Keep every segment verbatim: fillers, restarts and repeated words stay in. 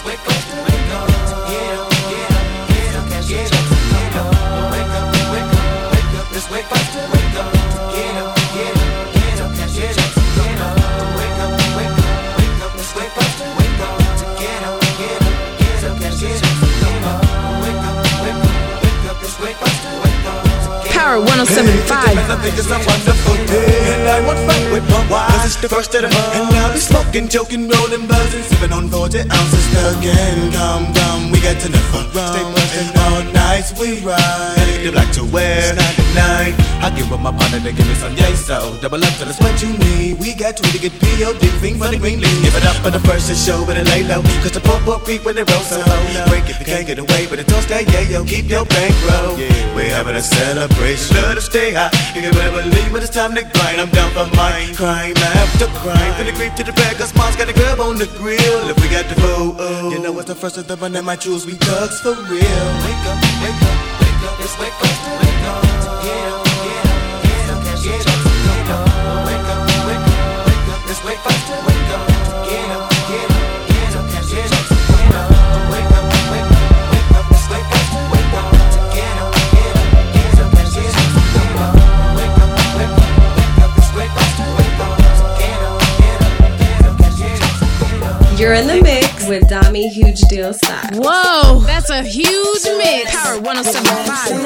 Power one oh seven point five. I think it's a wonderful day, and I won't fight with my wife, 'cause it's the first of the month. And I'll be smoking, joking, rolling, buzzing, sipping on forty ounces again. Come, come, we got to never stay buzzing all night. We ride the black to wear nine to nine. I give up my partner to give me some yay, so double up till it's what you need. We got to get P O D, fiend for the green leaf. Give it up for the first to show, but it lay low, 'cause the poor poor creep when they roll so low. Break if you can't get away, but it don't stay, yeah, yo, keep your bankroll. We're having a celebration, let us stay high. You can better believe when it's time to grind. I'm down for mine, crime after crime. From the creep to the bag, 'cause mom's got a grub on the grill. If we got the food, oh, you know it's the first of the run that my jewels, we thugs for real. Wake up, wake up, wake up, it's wake up, wake up. Get up, get up, get up, get up, get up. Wake up, wake up, wake up, it's wake up, wake up. Get up, get up, get up, get up, get up. Wake up, wake up, wake up, it's wake up, wake up. Get up, get up, get up, get up, get up. Wake up, wake up, wake up, it's wake up, wake up. Get up, get up, get up, get up, get up. You're in the mix with Dami Huge Deal Style. Whoa, that's a huge mix. Power one oh seven point five.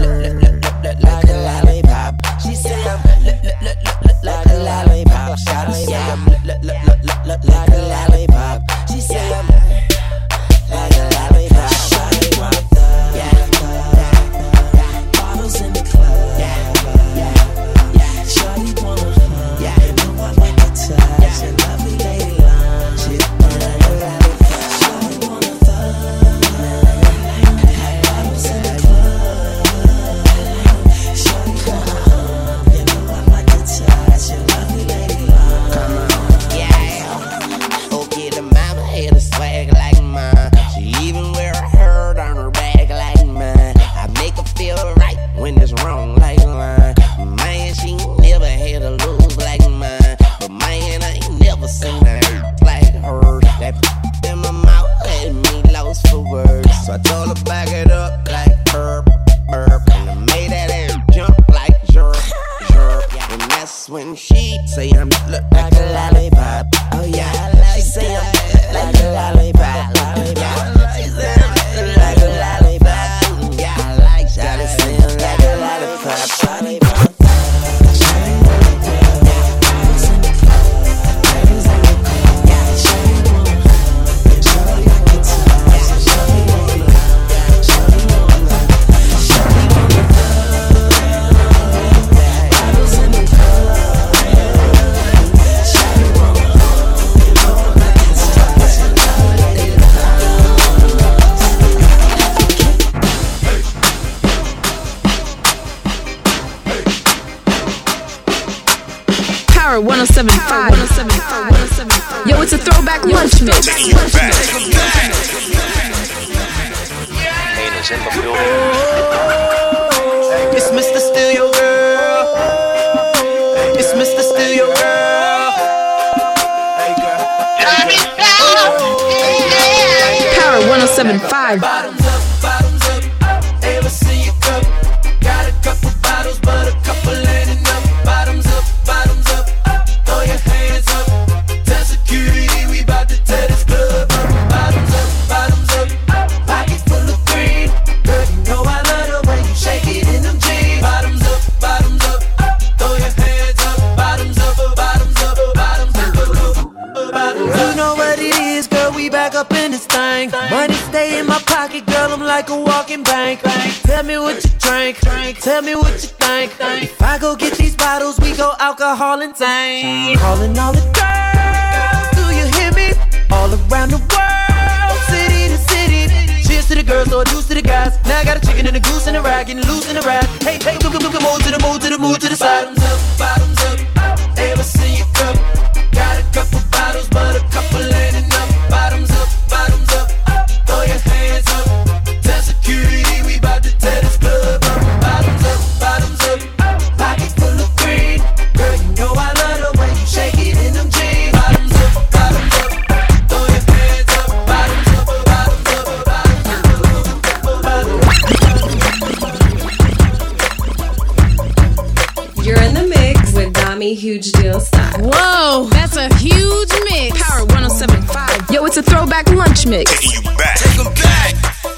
Like a lollipop. She say I'm like a lollipop. She say I'm like a lollipop. She say I'm like a lollipop. Yeah, bottles in the club. Yeah, shawty wanna fun. Yeah, you know I like to touch and lovely lady line. She like a lollipop. Shawty wanna fun. Bottles in the club. When it's wrong like mine, man, she never had a lose like mine. But man, I ain't never seen her like her. That in my mouth had me lost for words. So I told her back it up like burp, burp. And I made that air jump like jerk, jerk. And that's when she say I'm look like a lollipop. Oh yeah, she say I'm like a lollipop, lollipop. She say I'm like a lollipop. Yeah, I like that. It seems like a lollipop, lollipop. one oh seven point five. Yo, it's a throwback lunch mix. Kane is in the building. It's Mister Steal Your Girl. It's Mister Steal Your Girl. Power one oh seven point five. Bottoms up, bottoms up. Ever see your cup? Got a couple bottles, but a couple ain't enough. Bottoms up, bottoms up. Throw your hands up. Tell security we bout to tear this club up. Bottoms up, bottoms up. Pocket full of green. Girl, you know I love the way you shake it in them jeans. Bottoms up, bottoms up. Throw your hands up. Bottoms up, bottoms up, bottoms up, bottoms up. You know what it is, girl, we back up in this thing. Money stay in my pocket, girl, I'm like a walking bank. Tell me what you drink, tell me what you think. If I go get these bottles, we go alcohol and tank. Calling all the girls, do you hear me? All around the world, city to city. Cheers to the girls, or deuce to the guys. Now I got a chicken and a goose and a rag, getting loose in the rag. Hey, hey, come, come, come, move to the move to the move to the side. Bottoms up, bottoms up. Ever see your cup? Got a couple bottles, but a couple ain't enough. Bottoms up, bottoms up. Throw your hands up. Tell security we bout to tear this club up. Bottoms up, bottoms up. Pocket full of green. Girl, you know I love the way you shake it in them jeans. Bottoms up, bottoms up. Throw your hands up. Bottoms up, throwback lunch mix. Taking you back. Take 'em back.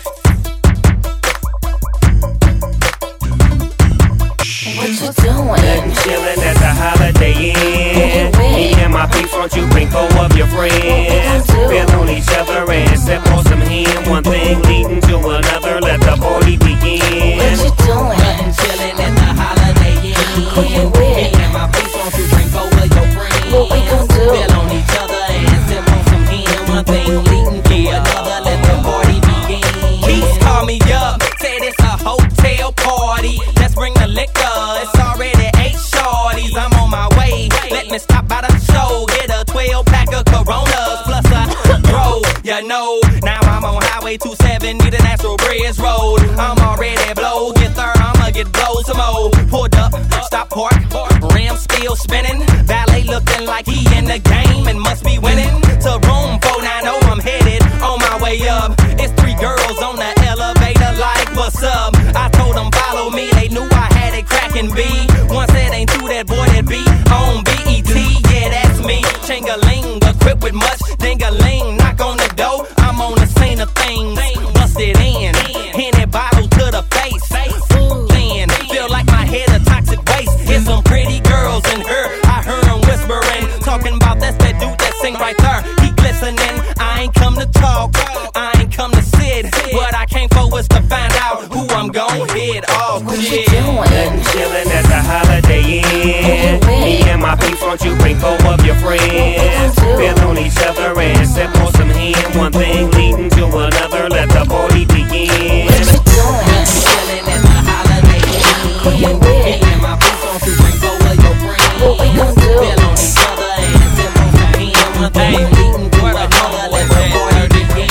What you doing? Chillin' at the Holiday Inn. Me and my peeps, won't you bring four of your friends? Feel on each other and sip on some hen. One thing leading to another, let the party begin. What you doing? Chillin' at the Holiday Inn. Who you with? Me and my peeps, won't you bring four of your friends? What we gon' do? Feel on each other and sip on some hen. One thing leading to another, let the party begin. Keith call me up, said it's a hotel party. Let's bring the liquor. It's already eight shorties. I'm on my way. Let me stop by the show. Get a twelve pack of Coronas plus a bro. You know, now I'm on Highway two seventy, the Natural Bridge Road. I'm already blow. Get there, I'ma get blow some more. Pulled up, stop park. Rim still spinning. Valet looking like he in the game and must be winning. To room four ninety, I'm headed on my way up. It's three girls on the elevator like, what's up? I told them follow me. They knew I had it crackin' B. One said ain't two, that boy that be on B E T. Yeah, that's me. Ching-a-ling, equipped with much ding-a-ling. Knock on the door, I'm on the scene of things. Busted in, Henny bottle to the face. Thin, feel like my head a toxic waste. Here's some pretty girls in her. I heard them whispering, talking about that's that dude that sing right there. He glistening. I ain't come to talk, I ain't come to sit. What I came for was to find out who I'm gon' hit off. What you Yeah. doing? Chillin' at the Holiday Inn. Me and my peeps, won't you bring four of your friends? Feel on each other and sip on some hen. One thing leading to another, let the party begin. What you doing? Chillin' at the Holiday Inn. Who you with? Me and my peeps, won't you bring four of your friends? What we gon' do? Feel on each other and sip on some hen. One thing leading to another, let the party begin.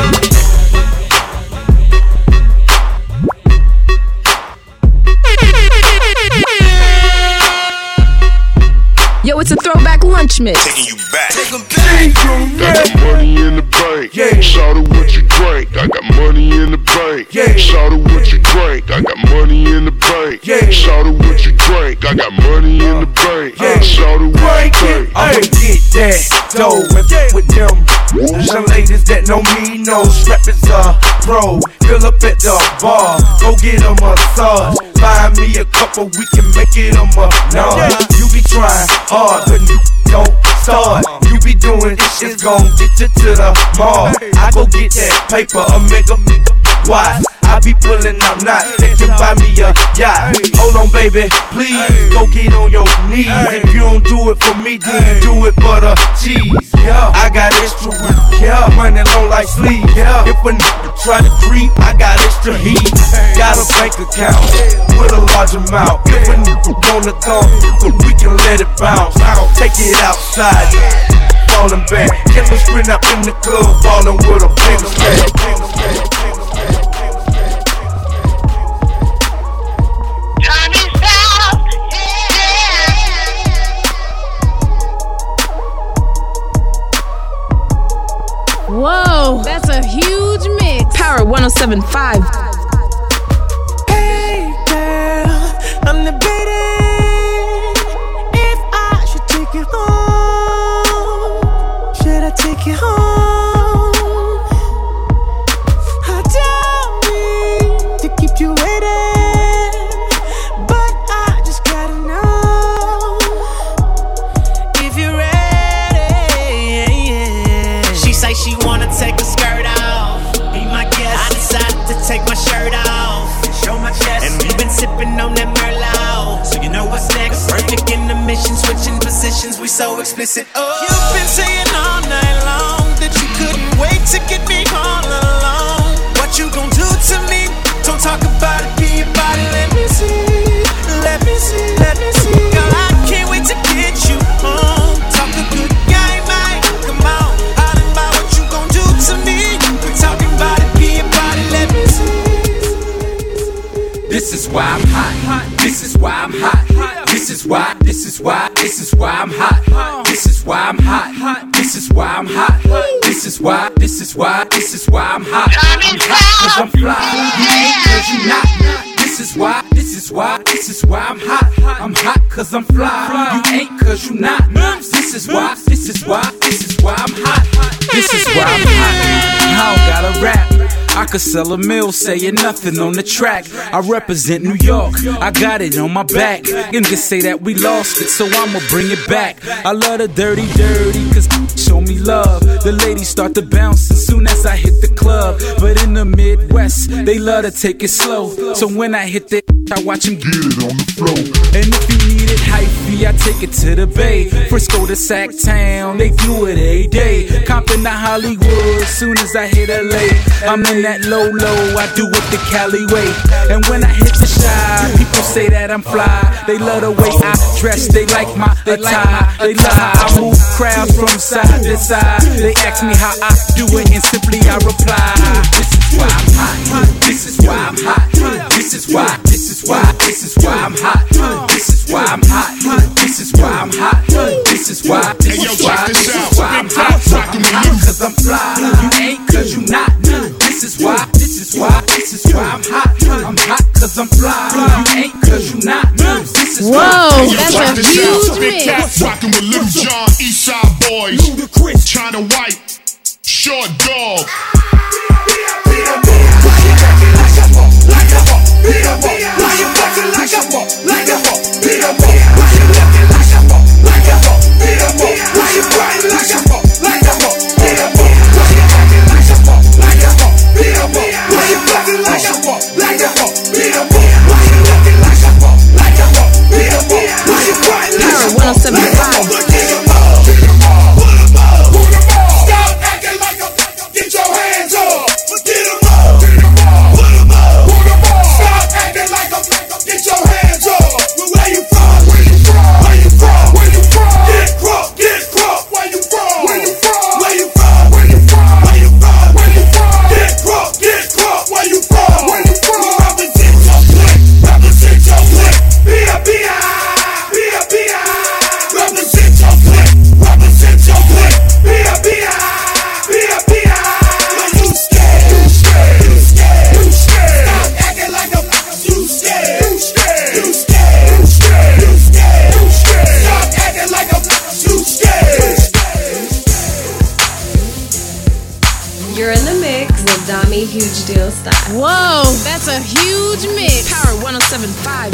Yo, it's a throwback lunch mix. Taking you back. Take 'em back. I got money in the bank. Yeah. Shout out what you drink. I got money in the bank. Yeah. Shout out what you drink. I got money in the bank. Yeah. Shout out what you drink. I got money in the bank. Yeah. Shout out what you drink. I'ma get that dough and with them young ladies that know me, know strap is a pro. Fill up at the bar, go get a massage. Buy me a couple, we can make it a massage. You be trying hard, but you don't start. You be doing this shit, gon' get you to the mall. I go get that paper, a mega watch. I be pulling, I'm not thinking buy me a yacht. Hold on, baby, please go get on your knees. If you don't do it for me, then do it for the cheese. I got extra weed, yeah, money long like sleep. If a nigga try to creep, I got extra heat. Got a bank account with a large amount. If a nigga wanna come, we can let it bounce. I don't take it outside, falling back. Killer sprint up in the club, ballin' with a big stack. Whoa, that's a huge mix. Power one oh seven point five. Hey girl, I'm debating if I should take you home. Should I take you home? I don't mean to keep you waiting, but I just gotta know if you're ready. She say she wanna take her skirt off. Be my guest. I decided to take my shirt off, show my chest, and we've been sipping on that Merlot. So you know what's next? Perfect in the mission, switching positions. We so explicit. Oh, you've been saying all night long that you couldn't wait to get me all alone. What you gon' do to me? Don't talk about it, be about it. Let me see, let me see, let me see. Girl, I can't wait to get you home. Talk a good game, man. Come on, out and by what you gon' do to me? We talking about it, be about it. Let me see. This is why I'm hot. This is why I'm hot. This is why. This is why. This is why I'm hot. This is why I'm hot. This is why I'm hot. This is why. This is why. This is why I'm hot. I'm hot 'cause I'm fly. You ain't 'cause you not. This is why. This is why. This is why I'm hot. I'm hot 'cause I'm fly. You ain't 'cause you not. This is why. This is why. This is why I'm hot. This is why I'm hot. could sell a mill, saying nothing on the track. I represent New York, I got it on my back. And just say that we lost it, so I'ma bring it back. I love the dirty, dirty, cause show me love. The ladies start to bounce as soon as I hit the club. But in the Midwest, they love to take it slow. So when I hit the I watch them get it on the floor. And if you need it hyphy, I take it to the Bay. Frisco to Sac Town, they do it every day. Compton to Hollywood, soon as I hit L A. I'm in that low low, I do it the Cali way. And when I hit the Chi, people say that I'm fly. They love the way I dress, they like my attire. They love how I move crowds from side to side. They ask me how I do it, and simply I reply, this is why I'm hot. This is why I'm hot. This is why, this is why, this is why I'm hot. This is why I'm hot. This is why I'm hot. This is why, this is why, this is why I'm hot. I'm hot cause I'm fly. You ain't cause you not. This is why, this is why, this is why I'm hot. I'm hot cause I'm fly. You ain't cause you not. This is why. Whoa, that's a huge mix. Cats rockin' with Little John, Eastside Boys, Ludacris, China White, Short Dog. Power one oh seven point five. Huge deal style. Whoa, that's a huge mix. Power one oh seven point five.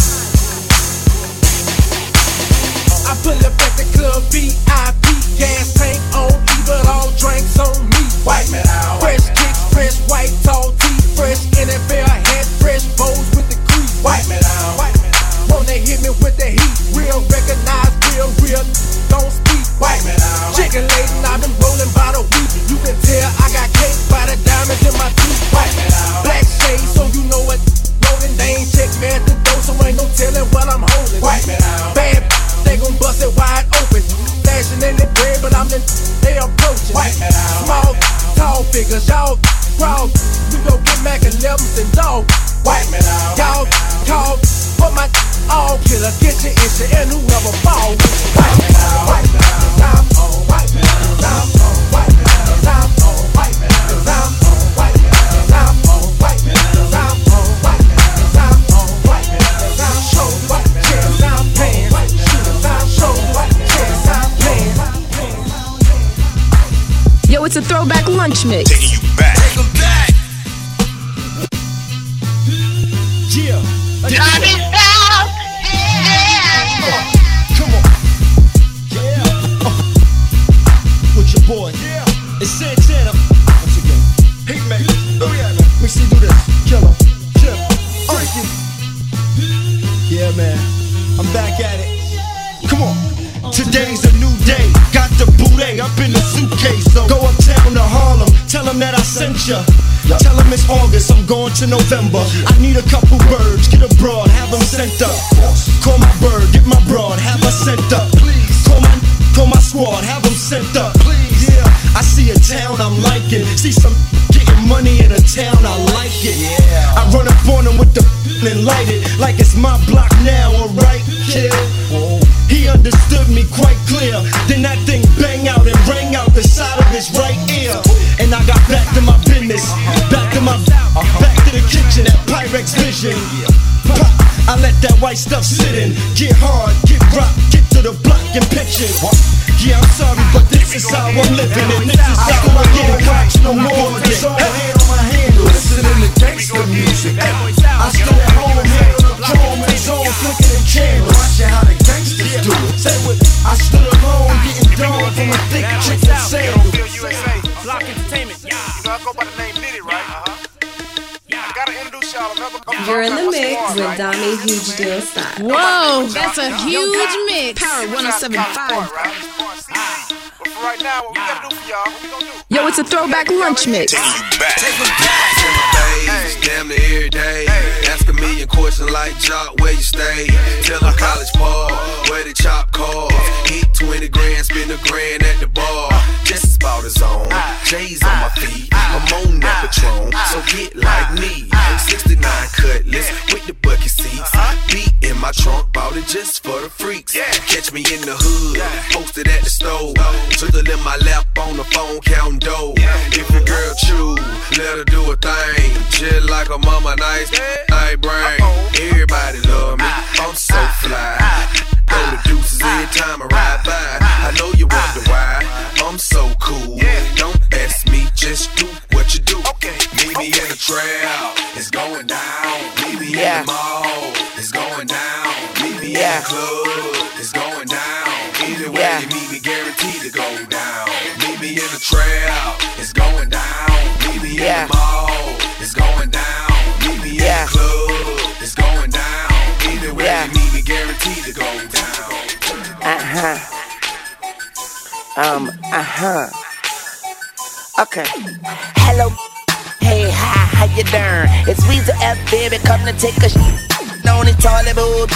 I pull up at the club, V I P, gas tank on E, but all drinks on me. White man out. Fresh kicks, fresh white tall tee, fresh N F L hat, fresh bows with the crease. White man out. Won't they hit me with the heat? Real, recognize, real, real. Don't speak. White man out. Chicken laden, I've been rolling by the week. You can tell I got cake by the diamonds in my teeth. White man out. Black shades, so you know what. Rolling, they ain't check me at the door, so ain't no telling what I'm holding. White man out. Bad, they gon' bust it wide open. Flashing in the bread, but I'm the they approaching. White man out. Small, tall figures, y'all proud. We gon' get Mac elevens and dog. White man out. Y'all talk, but my all killer, get your issue and whoever fall. White man out. White man out. I'm on white man out. I'm on white man out. I'm on white man out. I'm on white man out. I'm on white man out. I'm on white man out. I'm on white man out. I'm show white chairs I'm playing. Shooters I'm show white chairs I'm playing. Yo, it's a throwback lunch mix. Taking you back. Take 'em back. Yeah. Turn it down. Yeah. Come on. Yeah. Uh. With your boy. Yeah. It's Santana. Once again. Hey, man. Oh, yeah, man. Let me see do this. Killer. Chill. Freaky. Yeah, man. I'm back at it. Come on. Today's a new day. Got the booty up in the suitcase. So go uptown to Harlem. Tell them that I sent ya. Tell them it's August, I'm going to November. I need a couple birds, get abroad, have them sent up. Call my bird, get my broad, have her sent up. Call my, call my squad, have them sent up. Yeah, I see a town I'm liking. See some getting money in a town, I like it. I run up on them with the and light it like it's my block now, alright, kid. He understood me quite clear. Then that thing bang out and rang out the side of his right ear. And I got back to my business, back to my, back to the kitchen at Pyrex Vision. Pop, I let that white stuff sit in. Get hard, get rock, get to the block and pitch it. Yeah, I'm sorry, but this is how I'm living, and this is how I get it. Watch no more. Get all hand on my handle. listening to gangsta music. I stay at home, hitting the chrome and zone, flicking and candles. Watching how the gangsters do it. Say what? I stood alone, getting done from a thick chicken sandal. Block Entertainment, yeah. You know, I go by the name Nitty, right? Uh-huh. I gotta introduce y'all. You're in the mix with Dami Huge Deal Style. Whoa, that's a huge mix. Power one oh seven point five. But for right now, what we gotta do for y'all, what we gonna do? Yo, it's a throwback lunch mix. Take you back. Take them back. Hey. Damn near every day. Hey. Ask a million questions like Jock, where you stay? Tell them college ball, where the chop cars. Eat twenty grand, spend a grand at the bar. Just about his own. J's on my feet. I'm on that Patron, so get like me. sixty-nine Cutlass with the bucket seats. Beat in my trunk, bought it just for the freaks. Catch me in the hood, posted at the stove. Twiddle in my lap on the phone, counting dough. If your girl chew, let her do a thing. Just like a mama, nice, I brain. Everybody love me, I'm so fly. Throw the deuces every time I ride by. I know you wonder why I'm so cool. Don't ask me, just do what you do. Meet me in the trail, it's going down. Meet me in the mall, it's going down. Meet me in the club, it's going down. Either way you meet me, guaranteed to go down. Meet me in the trail, it's going down. Meet me in the mall, it's going down. Meet me in the club, it's going down. Either way you meet me, guaranteed to go down. Uh-huh. Um, uh-huh. Okay. Hello. Hey, hi, how you doing? It's Weezer F, baby, come to take a sh**. On this toilet bowl.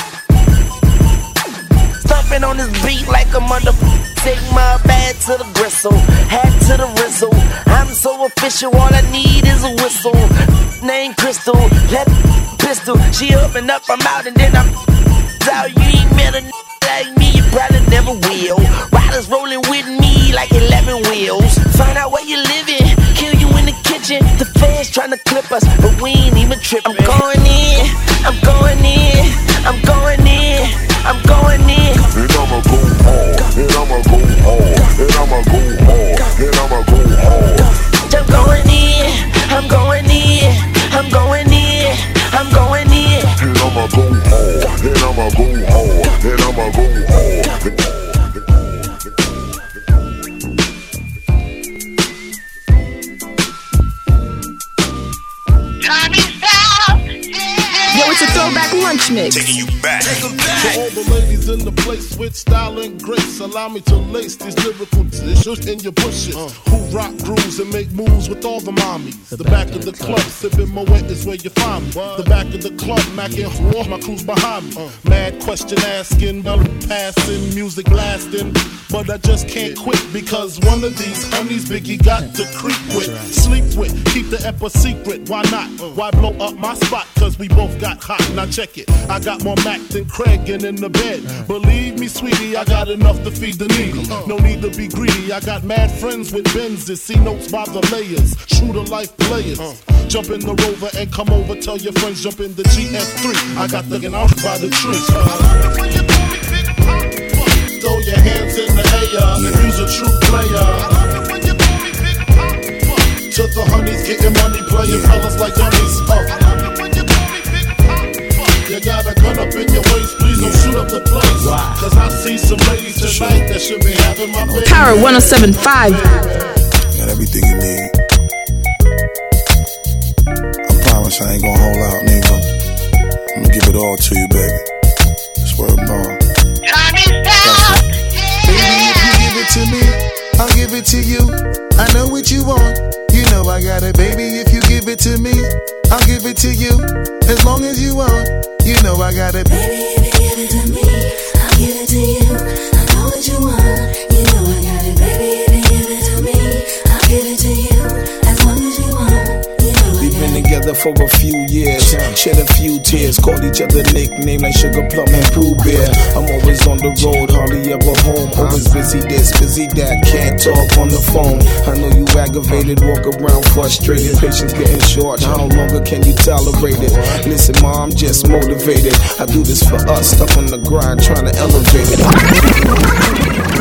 Stomping on this beat like a mother. Take my bag to the gristle, hat to the rizzle. I'm so official, all I need is a whistle. Name Crystal, let pistol. She up and up, I'm out and then I'm out. You ain't met a like me, you probably never will. Riders rolling with me like eleven wheels. Find out where you living, kill you in the kitchen. The fans trying to clip us, but we ain't even tripping. I'm going in, I'm going in, I'm going in, I'm going in. And I'ma go hard, and I'ma go hard, and I'ma go hard, and I'ma go hard. I'm going in, I'm going in, I'm going in, I'm going in. And I'ma go hard, and I'ma go hard, and I'ma go hard. Yo, it's a throwback lunch mix. Taking you back. To all the ladies in the place with style and grace, allow me to lace these lyrical dishes in your bushes. Uh. Who rock grooves and make moves with all the mommies. The, the back, back of the club, sipping Moet is where you find me. What? The back of the club, macking war, my crew's behind me. Uh. Mad question asking, passing, music blasting, but I just can't quit because one of these honeys Biggie got to creep with, right. Sleep with, keep the ep a secret. Why not? Uh. Why blow up my spot? Cause we both got hot. Now check it. I got more Mac than Craig and in the bed. Uh. Believe me, sweetie, I got enough to feed the needy. No need to be greedy. I got mad friends with Benzes, see notes by the layers. True to life players. Uh. Jump in the Rover and come over. Tell your friends jump in the G S three. I got the out by the tree. Uh. Throw your hands in the air. You's a true player. To the honeys getting money, playing fellas like dummies. Uh. You got a gun up in your waist, please don't shoot up the place. Cause I see some ladies tonight that should be having my baby. Power one oh seven point five. Got everything you need. I promise I ain't gonna hold out, nigga. I'm gonna give it all to you, baby. Swear to God. Baby, if you give it to me, I'll give it to you. I know what you want. You know I got it, baby. If you give it to me, I'll give it to you. As long as you want, you know I got it. Baby, if you give it to me, I'll give it to you. I know what you want, you know I got it. Baby, if you give it to me, I'll give it to you. As long as you want, you know I got it. We've been together for a few years, shed a few tears, called each other nicknames like Sugar Plum and Pooh Bear. I'm always on the road, hardly ever home. Always busy this, busy that, can't talk on the phone. I know you aggravated, walk around frustrated, patience getting short. How longer can you tolerate it? Listen, ma, I'm just motivated. I do this for us, stuck on the grind, trying to elevate it.